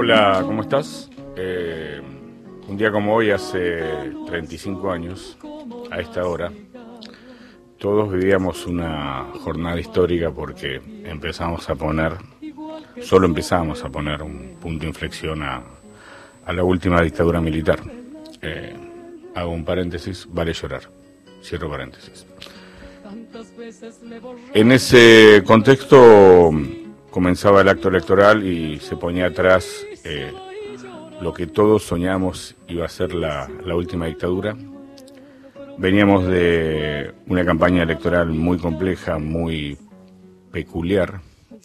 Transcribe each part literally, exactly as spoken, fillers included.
Hola, ¿cómo estás? Eh, un día como hoy, hace treinta y cinco años, a esta hora, todos vivíamos una jornada histórica porque empezamos a poner, solo empezamos a poner un punto de inflexión a, a la última dictadura militar. Eh, hago un paréntesis, vale llorar, cierro paréntesis. En ese contexto comenzaba el acto electoral y se ponía atrás eh, lo que todos soñamos iba a ser la, la última dictadura. Veníamos de una campaña electoral muy compleja, muy peculiar,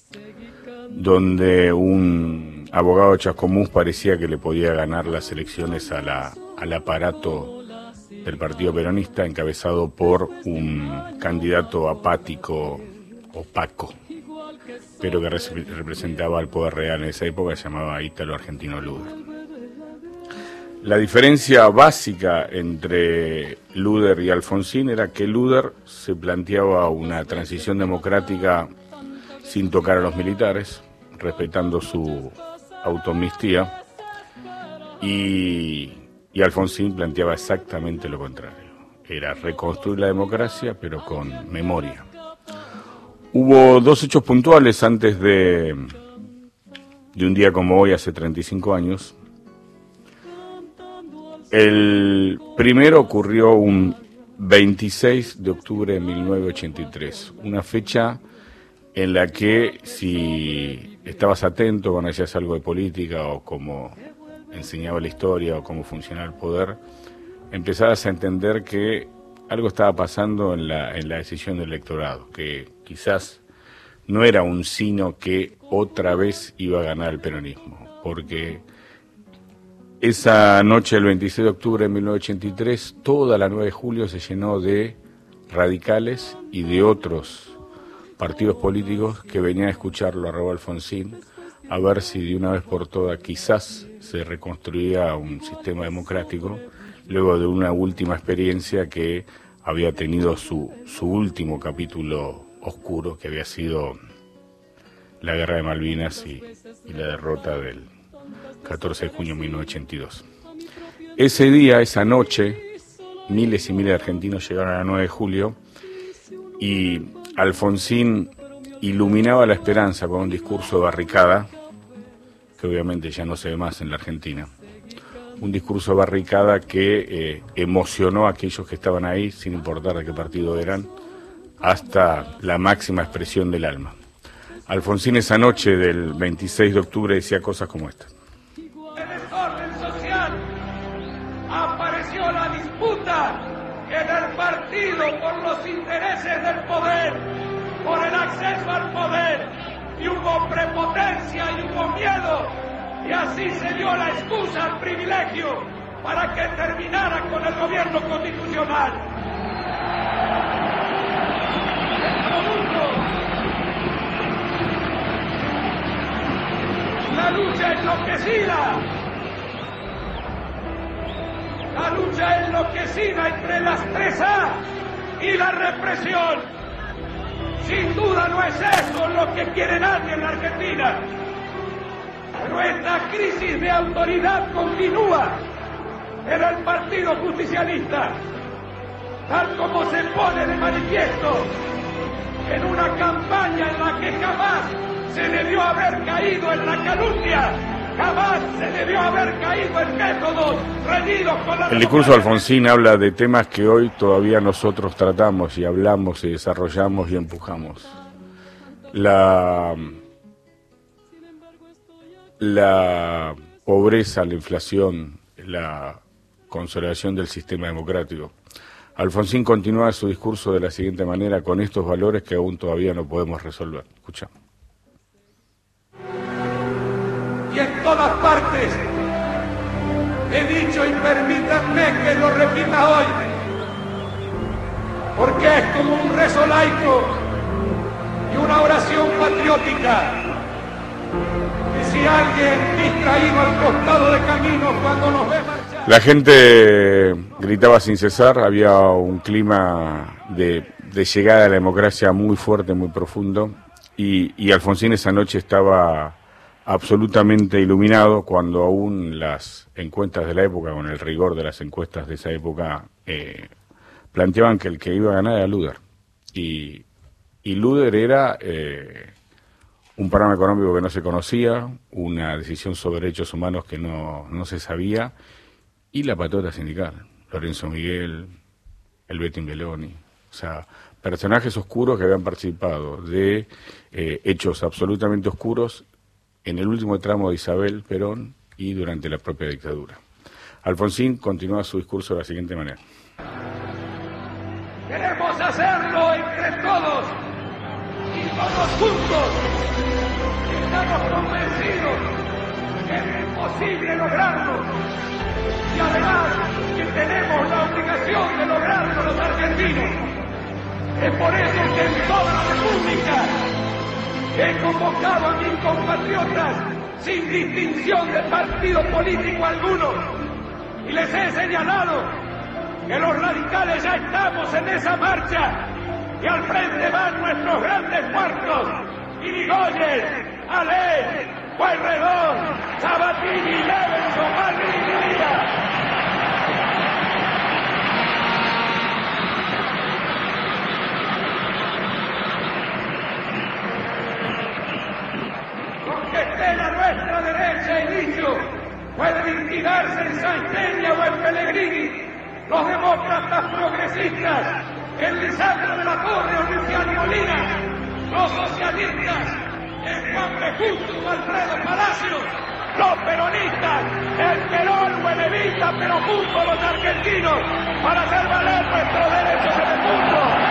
donde un abogado chascomús parecía que le podía ganar las elecciones a la, al aparato del Partido Peronista, encabezado por un candidato apático, opaco, pero que representaba al poder real en esa época, se llamaba Ítalo Argentino Luder. La diferencia básica entre Luder y Alfonsín era que Luder se planteaba una transición democrática sin tocar a los militares, respetando su autoamnistía, y, y Alfonsín planteaba exactamente lo contrario. Era reconstruir la democracia, pero con memoria. Hubo dos hechos puntuales antes de, de un día como hoy, hace treinta y cinco años. El primero ocurrió un veintiséis de octubre de mil novecientos ochenta y tres, una fecha en la que, si estabas atento cuando hacías algo de política o cómo enseñaba la historia o cómo funcionaba el poder, empezabas a entender que algo estaba pasando en la, en la decisión del electorado, que quizás no era un sino que otra vez iba a ganar el peronismo, porque esa noche del veintiséis de octubre de mil novecientos ochenta y tres, toda la nueve de julio se llenó de radicales y de otros partidos políticos que venían a escucharlo a Raúl Alfonsín, a ver si de una vez por todas quizás se reconstruía un sistema democrático, luego de una última experiencia que había tenido su, su último capítulo oscuro, que había sido la Guerra de Malvinas y, y la derrota del catorce de junio de mil novecientos ochenta y dos. Ese día, esa noche, miles y miles de argentinos llegaron a la nueve de julio y Alfonsín iluminaba la esperanza con un discurso de barricada, que obviamente ya no se ve más en la Argentina. Un discurso de barricada que eh, emocionó a aquellos que estaban ahí, sin importar de qué partido eran, hasta la máxima expresión del alma. Alfonsín esa noche del veintiséis de octubre decía cosas como esta. El desorden social, apareció la disputa en el partido por los intereses del poder, por el acceso al poder, y hubo prepotencia y hubo miedo. Y así se dio la excusa al privilegio para que terminara con el gobierno constitucional. La lucha enloquecida, la lucha enloquecida entre las tres A y la represión. Sin duda no es eso lo que quiere nadie en la Argentina. Pero esta crisis de autoridad continúa en el Partido Justicialista, tal como se pone de manifiesto en una campaña en la que jamás se debió haber caído en la calumnia, jamás se debió haber caído en métodos reñidos con la... El discurso de Alfonsín habla de temas que hoy todavía nosotros tratamos y hablamos y desarrollamos y empujamos. La... La pobreza, la inflación, la consolidación del sistema democrático. Alfonsín continúa su discurso de la siguiente manera, con estos valores que aún todavía no podemos resolver. Escuchamos. Y en todas partes he dicho, y permítanme que lo repita hoy, porque es como un rezo laico y una oración patriótica. Y si alguien distraído al costado de camino cuando nos ve marchar... La gente gritaba sin cesar, había un clima de, de llegada a la democracia muy fuerte, muy profundo, y, y Alfonsín esa noche estaba absolutamente iluminado cuando aún las encuestas de la época, con el rigor de las encuestas de esa época, eh, planteaban que el que iba a ganar era Luder. Y, y Luder era eh, un panorama económico que no se conocía, una decisión sobre derechos humanos que no, no se sabía, y la patota sindical, Lorenzo Miguel, el Betín Beloni, o sea, personajes oscuros que habían participado de eh, hechos absolutamente oscuros en el último tramo de Isabel Perón y durante la propia dictadura. Alfonsín continúa su discurso de la siguiente manera. Queremos hacerlo entre todos y todos juntos. Estamos convencidos que es posible lograrlo y además que tenemos la obligación de lograrlo los argentinos. Es por eso que en toda la República he convocado a mis compatriotas sin distinción de partido político alguno y les he señalado que los radicales ya estamos en esa marcha y al frente van nuestros grandes muertos, Irigoyen, Alé, Pueyrredón, Sabatini, Levenson, Malvin y Díaz. Que estén a nuestra derecha y dicho, pueden inspirarse en Santeña o en Pellegrini, los demócratas progresistas, en Lisandro de la Torre o Luciano Molina, los socialistas, en Juan P. Justo o Alfredo Palacios, los peronistas, en Perón o en Evita, pero juntos los argentinos, para hacer valer nuestros derechos en el mundo.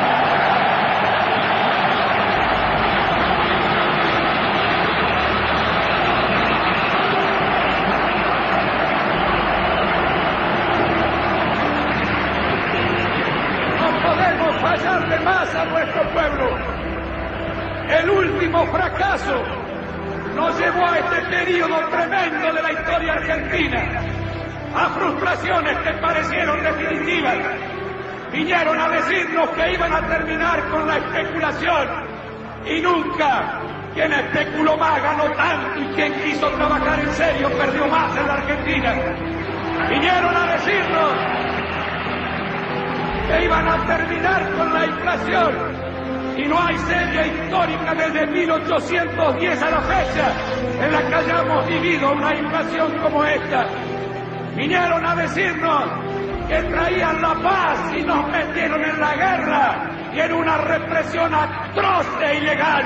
Fallarle más a nuestro pueblo. El último fracaso nos llevó a este periodo tremendo de la historia argentina, a frustraciones que parecieron definitivas. Vinieron a decirnos que iban a terminar con la especulación y nunca. Quien especuló más ganó tanto y quien quiso trabajar en serio perdió más en la Argentina. Vinieron a decirnos que iban a terminar con la inflación y no hay serie histórica desde mil ochocientos diez a la fecha en la que hayamos vivido una inflación como esta. Vinieron a decirnos que traían la paz y nos metieron en la guerra y en una represión atroz e ilegal.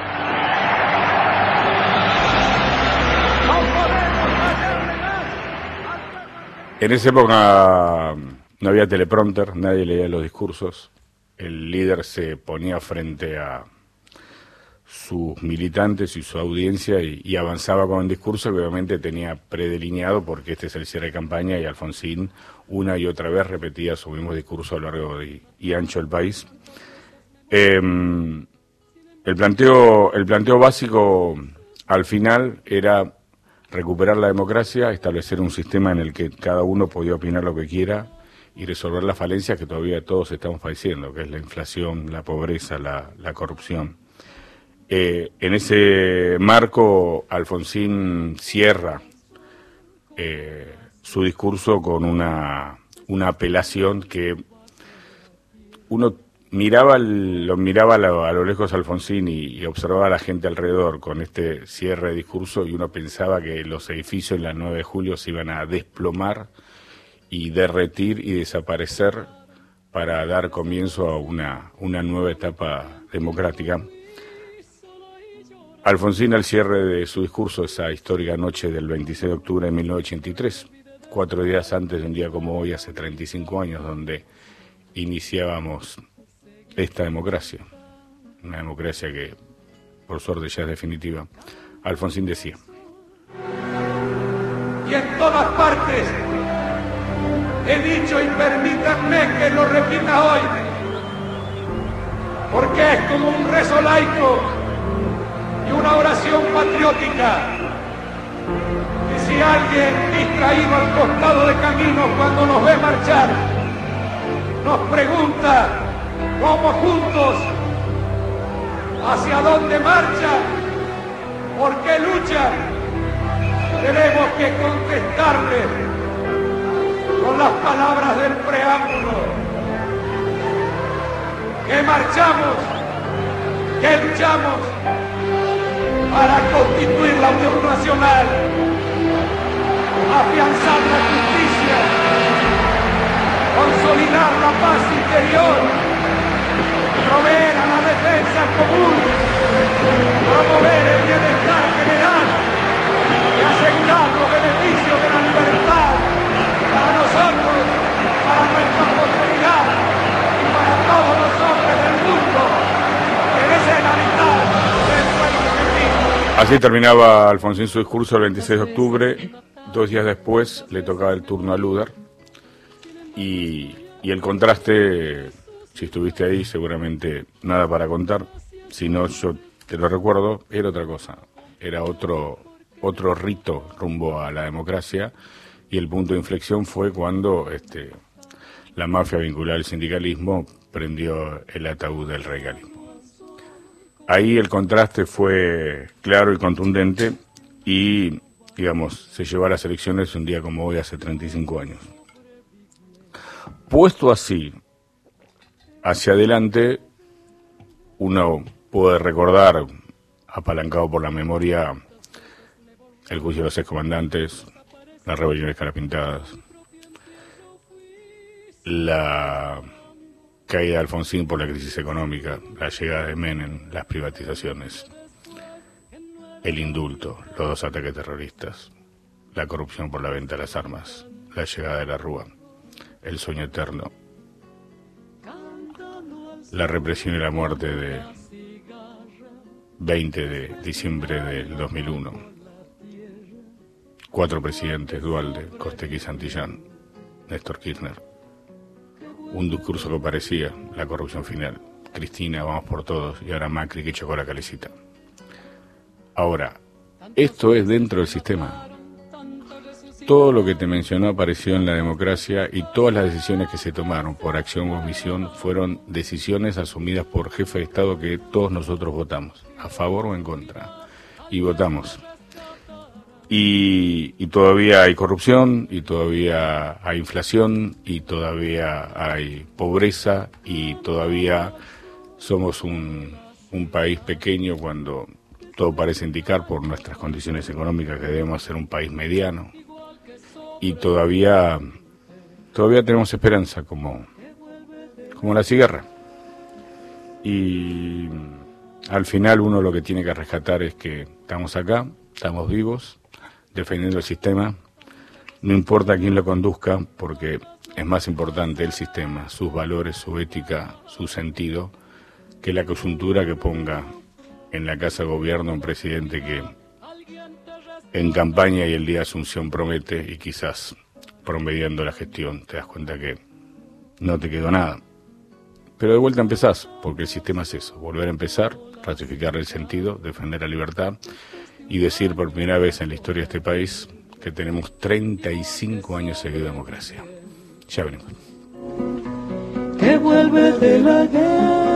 No podemos fallarle más. En esa época no había teleprompter, nadie leía los discursos, el líder se ponía frente a sus militantes y su audiencia y, y avanzaba con el discurso que obviamente tenía predelineado porque este es el cierre de campaña y Alfonsín una y otra vez repetía su mismo discurso a lo largo de, y ancho del país. Eh, el planteo, el planteo básico al final era recuperar la democracia, establecer un sistema en el que cada uno podía opinar lo que quiera y resolver las falencias que todavía todos estamos padeciendo, que es la inflación, la pobreza, la, la corrupción. Eh, en ese marco, Alfonsín cierra eh, su discurso con una, una apelación que uno miraba, lo miraba a lo, a lo lejos a Alfonsín y, y observaba a la gente alrededor con este cierre de discurso y uno pensaba que los edificios en la nueve de julio se iban a desplomar y derretir y desaparecer para dar comienzo a una, una nueva etapa democrática. Alfonsín, al cierre de su discurso, esa histórica noche del veintiséis de octubre de mil novecientos ochenta y tres, cuatro días antes de un día como hoy, hace treinta y cinco años, donde iniciábamos esta democracia, una democracia que, por suerte, ya es definitiva, Alfonsín decía: y en todas partes he dicho, y permítanme que lo repita hoy, porque es como un rezo laico y una oración patriótica, que si alguien distraído al costado de camino cuando nos ve marchar, nos pregunta cómo juntos, hacia dónde marcha, por qué lucha, tenemos que contestarle con las palabras del preámbulo, que marchamos, que luchamos para constituir la Unión Nacional, afianzar la justicia, consolidar la paz interior, proveer a la defensa común, promover el bienestar general y asegurar los beneficios de la libertad para nosotros, para nuestra posteridad y para todos los hombres del mundo que deseen habitar el suelo argentino. Así terminaba Alfonsín su discurso el veintiséis de octubre. Dos días después le tocaba el turno a Luder. Y, y el contraste, si estuviste ahí, seguramente nada para contar. Si no, yo te lo recuerdo, era otra cosa. Era otro, otro rito rumbo a la democracia. Y el punto de inflexión fue cuando este, la mafia vinculada al sindicalismo prendió el ataúd del radicalismo. Ahí el contraste fue claro y contundente y, digamos, se llevó a las elecciones un día como hoy, hace treinta y cinco años. Puesto así, hacia adelante, uno puede recordar, apalancado por la memoria, el juicio de los excomandantes, las rebeliones carapintadas, la caída de Alfonsín por la crisis económica, la llegada de Menem, las privatizaciones, el indulto, los dos ataques terroristas, la corrupción por la venta de las armas, la llegada de la Rúa, el sueño eterno, la represión y la muerte de veinte de diciembre del dos mil uno, cuatro presidentes, Duhalde, Costequi, Santillán, Néstor Kirchner, un discurso que parecía la corrupción final, Cristina, vamos por todos, y ahora Macri que chocó la calecita. Ahora, esto es dentro del sistema. Todo lo que te mencionó apareció en la democracia y todas las decisiones que se tomaron por acción o omisión fueron decisiones asumidas por jefe de Estado que todos nosotros votamos, a favor o en contra, y votamos. Y, y todavía hay corrupción, y todavía hay inflación, y todavía hay pobreza, y todavía somos un, un país pequeño cuando todo parece indicar por nuestras condiciones económicas que debemos ser un país mediano. Y todavía todavía tenemos esperanza como, como la cigarra. Y al final uno lo que tiene que rescatar es que estamos acá, estamos vivos, defendiendo el sistema, no importa quién lo conduzca, porque es más importante el sistema, sus valores, su ética, su sentido, que la coyuntura que ponga en la Casa de Gobierno un presidente que en campaña y el día de Asunción promete y quizás promediando la gestión te das cuenta que no te quedó nada. Pero de vuelta empezás, porque el sistema es eso, volver a empezar, ratificar el sentido, defender la libertad y decir por primera vez en la historia de este país que tenemos treinta y cinco años seguidos de democracia. Ya venimos. Que vuelve de la guerra.